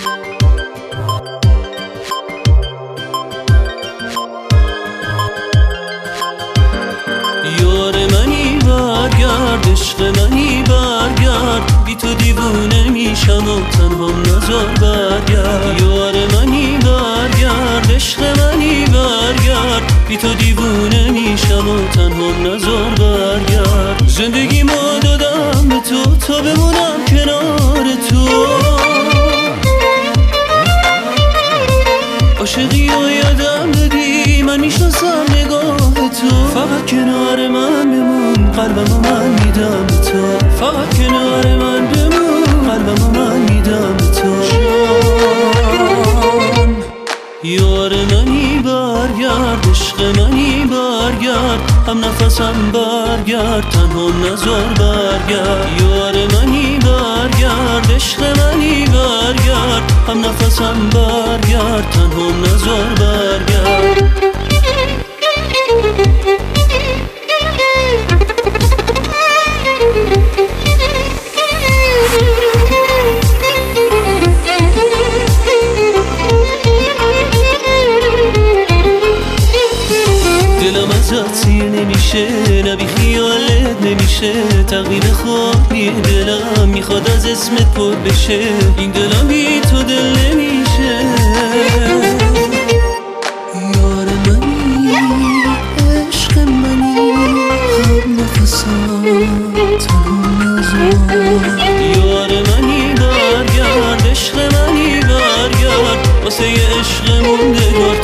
یار منی برگرد، عشق منی برگرد، بی تو دیوونه میشم و تنها نزار برگرد. یار منی برگرد، عشق منی برگرد، بی تو دیوونه میشم و تنها نزار برگرد. زندگیمو دادم به تو تا بمونم کنار تو، عاشقی و یادم بدی من میشناسم نگاه تو. فقط کنار من بمون، قلبمو من میدم به تو. فقط کنار من بمون، قلبمو من میدم به تو. یار منی برگرد، عشق منی برگرد، هم نفسم برگرد، تنها نزار برگرد. یار منی برگرد، عشق منی برگرد، هم نفسم برگرد، تنها نزار برگرد. دلم ازت سیر نمیشه، نبی خیالت نمیشه، تقریب خوابی دلم میخواد از اسمت پر بشه. این دلم بی تو دل نمیشه. یار منی، عشق منی، هم نفسم تنها نزار. یار منی برگرد، عشق منی برگرد، واسه عشق مونده